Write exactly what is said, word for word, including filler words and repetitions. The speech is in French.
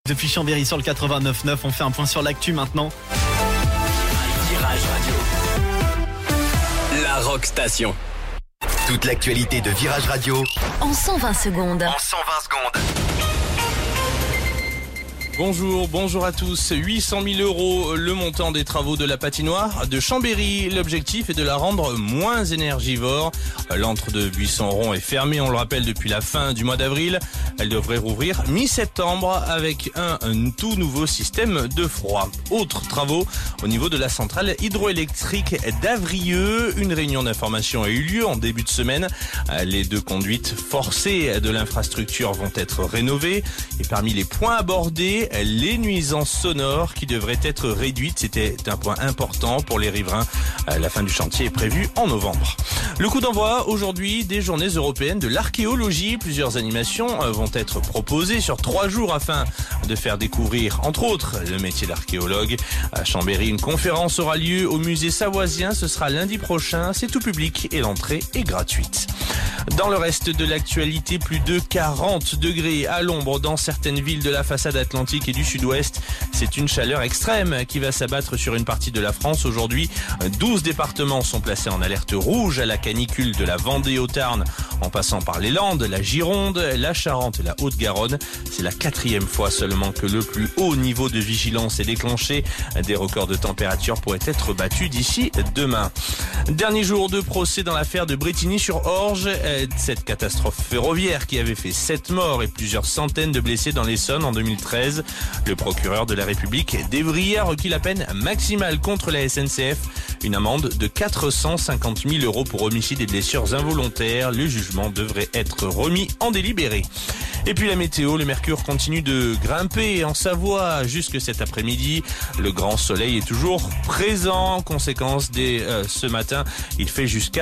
Depuis Chambéry sur le quatre-vingt-neuf neuf, on fait un point sur l'actu maintenant. Virage Radio, la Rock Station. Toute l'actualité de Virage Radio en cent vingt secondes. En cent vingt secondes. Bonjour, bonjour à tous. huit cent mille euros le montant des travaux de la patinoire de Chambéry. L'objectif est de la rendre moins énergivore. L'antre de Buisson-Rond est fermée, on le rappelle, depuis la fin du mois d'avril. Elle devrait rouvrir mi-septembre avec un, un tout nouveau système de froid. Autres travaux au niveau de la centrale hydroélectrique d'Avrieux. Une réunion d'information a eu lieu en début de semaine. Les deux conduites forcées de l'infrastructure vont être rénovées. Et parmi les points abordés, les nuisances sonores qui devraient être réduites. C'était un point important pour les riverains. La fin du chantier est prévue en novembre. Le coup d'envoi aujourd'hui des journées européennes de l'archéologie. Plusieurs animations vont être proposées sur trois jours afin de faire découvrir, entre autres, le métier d'archéologue. À Chambéry, une conférence aura lieu au musée Savoisien. Ce sera lundi prochain. C'est tout public et l'entrée est gratuite. Dans le reste de l'actualité, plus de quarante degrés à l'ombre dans certaines villes de la façade atlantique et du sud-ouest. C'est une chaleur extrême qui va s'abattre sur une partie de la France. Aujourd'hui, douze départements sont placés en alerte rouge à la canicule, de la Vendée au Tarn, en passant par les Landes, la Gironde, la Charente et la Haute-Garonne. C'est la quatrième fois seulement que le plus haut niveau de vigilance est déclenché. Des records de température pourraient être battus d'ici demain. Dernier jour de procès dans l'affaire de Brétigny-sur-Orge. Cette catastrophe ferroviaire qui avait fait sept morts et plusieurs centaines de blessés dans l'Essonne en deux mille treize. Le procureur de la République d'Evry a requis la peine maximale contre la S N C F. Une amende de quatre cent cinquante mille euros pour homicide et blessures involontaires. Le jugement devrait être remis en délibéré. Et puis la météo, le mercure continue de grimper en Savoie jusque cet après-midi. Le grand soleil est toujours présent. Conséquence, dès euh, ce matin, il fait jusqu'à